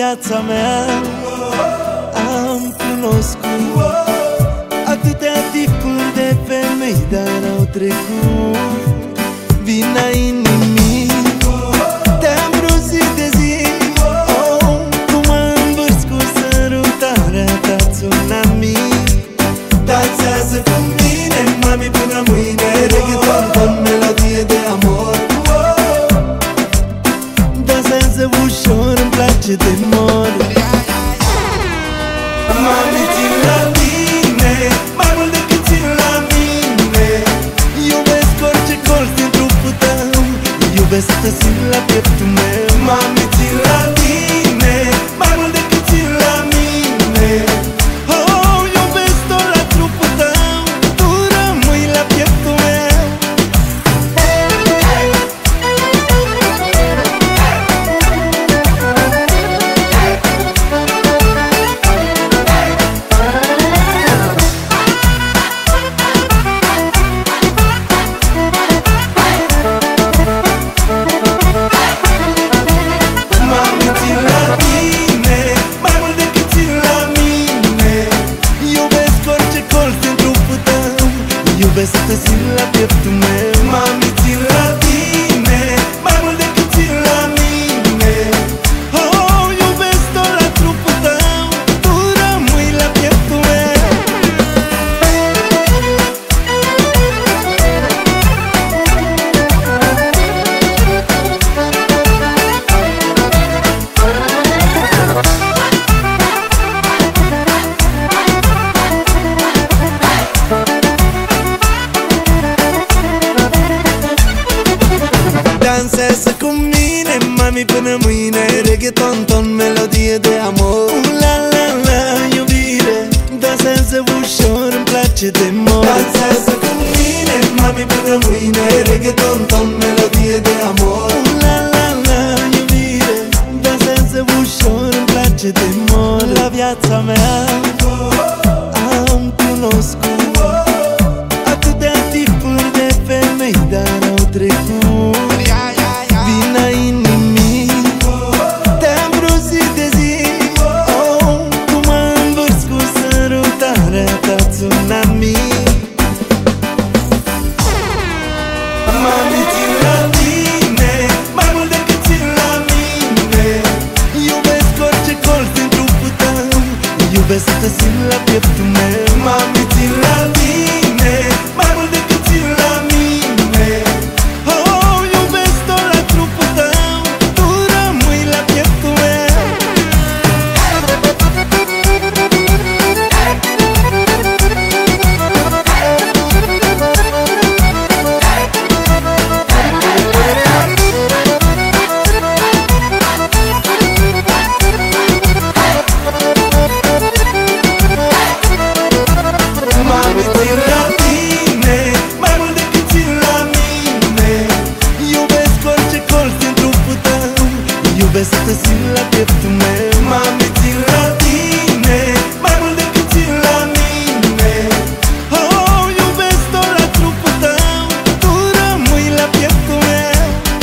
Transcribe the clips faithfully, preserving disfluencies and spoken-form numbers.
viața mea am cunoscut atâtea tipuri de femei, dar au trecut. Vina inimii te-am brozit de zi, oh, cum am învârs cu sărutarea ta tsunami. Dansează cu mine, mami, până mâine, reggaeton con melodie de amor. Dansează ușor, îmi place de mor. Mami, țin la tine mai mult decât țin la mine. Iubesc orice colț din trupul tău, iubesc să te simt la pieptul meu. Mami, țin la tine mai mult decât țin la mine. Oh, iubesc tot la trupul tău, tu rămâi la pieptul meu. Iubesc să te simt la pieptul meu. Mami, țin la tine mai mult decât țin la mine. Oh, iubesc tot la trupul tău, tu rămâi la pieptul meu. Dansează cu mine, mami, până mâine, reggaeton, ton, melodie de amor. La la la, iubire, dansează ușor, îmi place de mor. Dansează cu mine, mami, până mâine, reggaeton, ton, melodie de amor. La la la, iubire, dansează ușor, îmi place de mor. La viața mea am cunoscut atâtea tipuri de femei, dar au trecut. Vina inimii te-am brozit de zi, oh, cum am învârs cu sărutarea ta tsunami. Mami, țin la tine mai mult decât țin la mine. Iubesc orice colț din trupul tău, iubesc să te simt la pieptul meu. Mami, țin la tine mai mult decât țin la mine. Oh, iubesc tot la trupul tău, tu rămâi la pieptul meu. Mami, țin la tine mai mult decât țin la mine. Iubesc orice colț din trupul tău, iubesc să te simt la pieptul meu. Mami, țin la tine mai mult decât țin la mine. Oh, iubesc tot la trupul tău, tu rămâi la pieptul meu.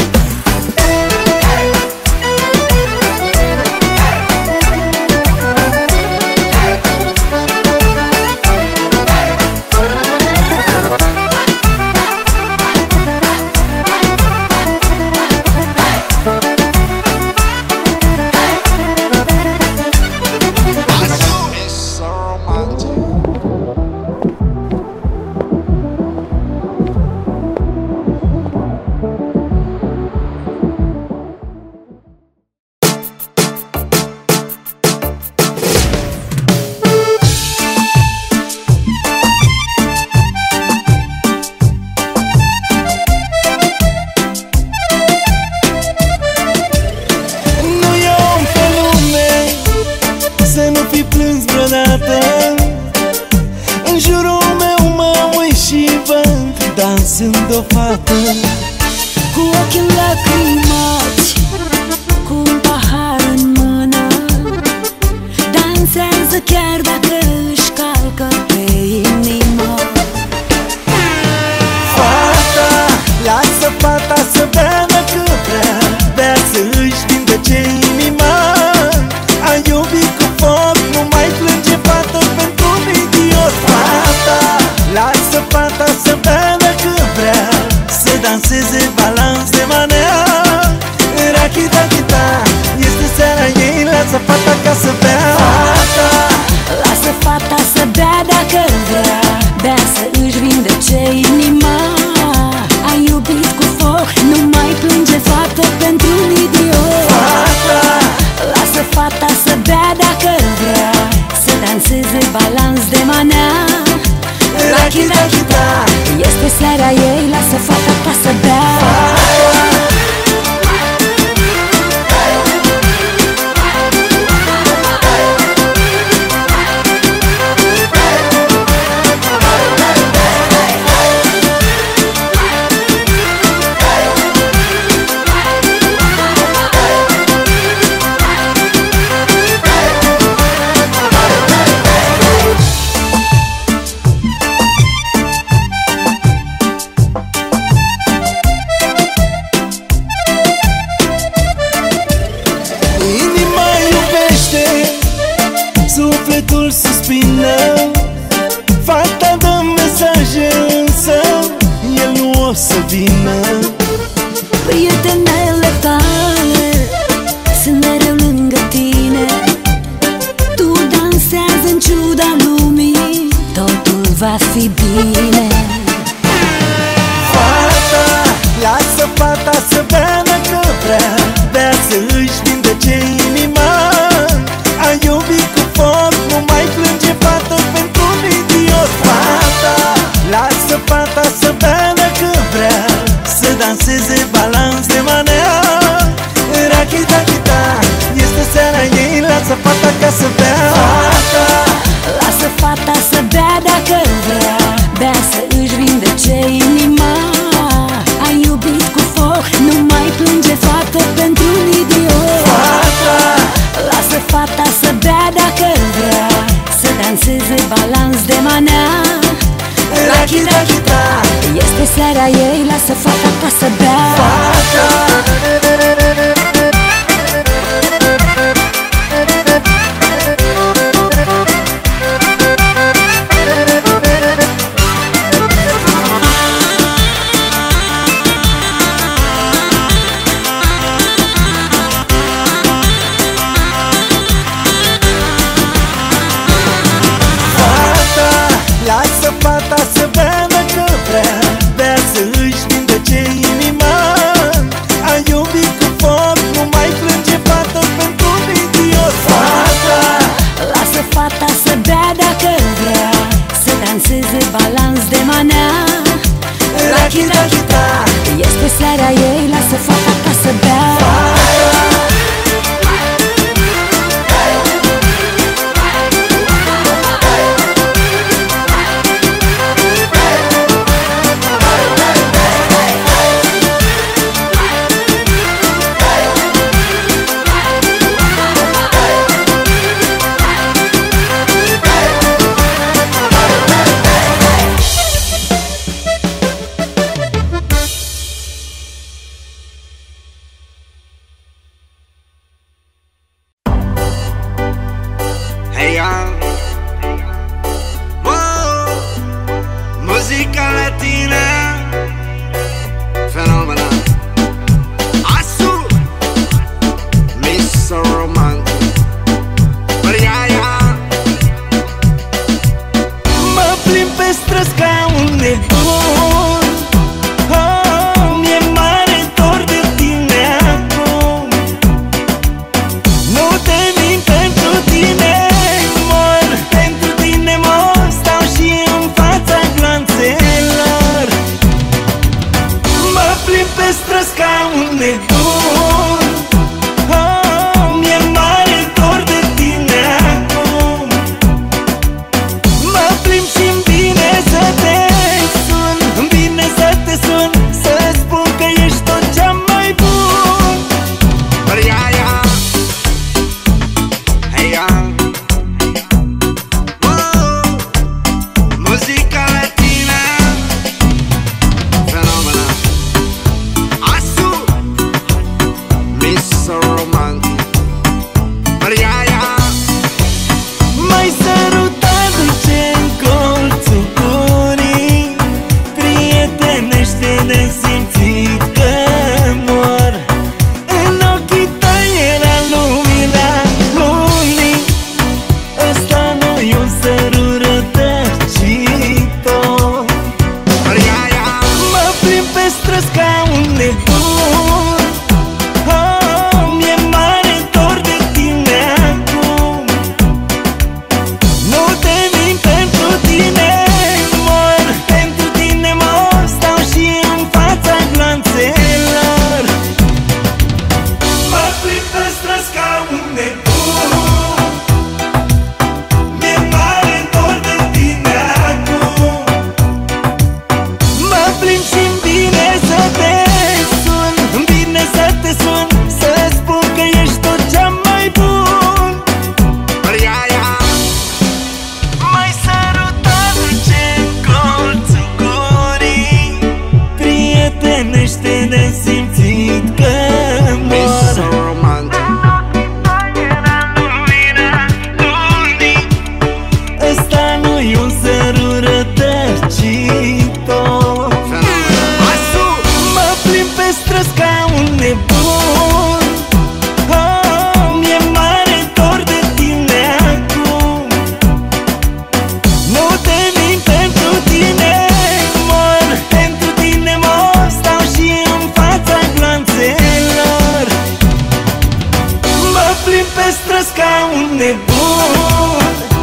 În jurul meu mă uit și văd dansând o fată cu ochii lacrimați, cu un pahar în mână. Dansează chiar dacă își calcă pe inimă. Fata, lasă fata să bea cât vrea, bea să-și vindece inima. balans de manea. Rachi, rachi, da. Este seara ei, lasă fata ta să bea. Sufletul suspină, fata dă mesaje, însă el nu o să vină. Prietenele tale sunt mereu lângă tine. Tu dansează în ciuda lumii, totul va fi bine. Fata, lasă fata să bea dacă vrea, bea să își vindece inima. Ai iubit cu foc, nu mai plânge fată pentru un idiot. Fata, lasă fata să bea dacă vrea, să danseze balans de manea. Rachi, rachi, da, este seara ei, lasă fata ca să bea. Fata, lasă fata să bea dacă vrea, bea să își vindece inima. Ai iubit cu foc, nu mai plânge fată pentru un idiot. Fata, lasă fata să bea dacă vrea, să danseze balans de manea. rachi, rachi, da. Este seara ei, lasă fata ta să bea. Fata, lasă fata să bea dacă vrea, bea să își vindece inima. Ai iubit cu foc, pe străzi ca un nebun.